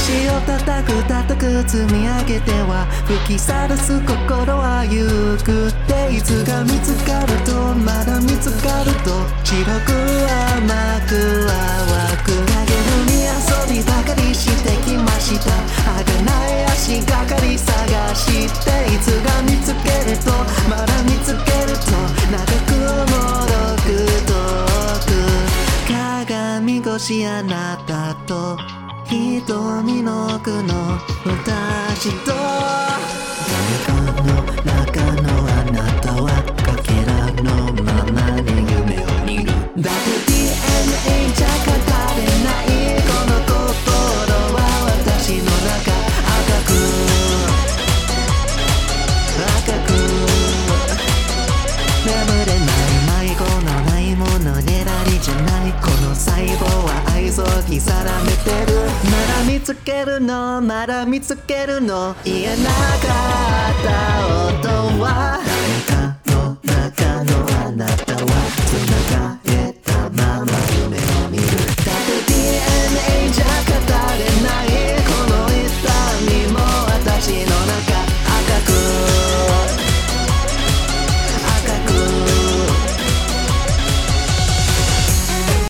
星を叩く積み上げては吹きさらす心はゆくっていつが見つかるとまだ見つかると白く甘く淡く投げるに遊びばかりしてきました儚い足がかり探していつが見つけるとまだ見つけると長くもどく遠く鏡越しあなたと瞳の奥の私と誰かの中のあなたはかけらのままに夢を見るだって DNA じゃ語れないこの心は私の中赤く眠れない迷子のないものねらりじゃないこの細胞は愛想に定めてるまだ見つけるのまだ見つけるの家の中